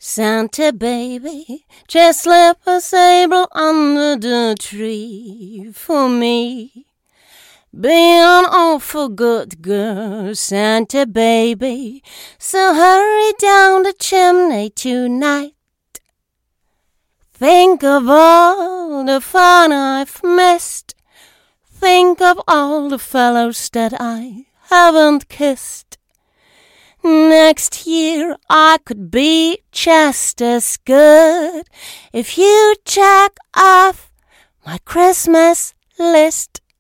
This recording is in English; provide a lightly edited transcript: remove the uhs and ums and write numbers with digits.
Santa baby, just slip a sable under the tree for me. Be an awful good girl, Santa baby, so hurry down the chimney tonight. Think of all the fun I've missed. Think of all the fellows that I haven't kissed. Next year I could be just as good if you check off my Christmas list.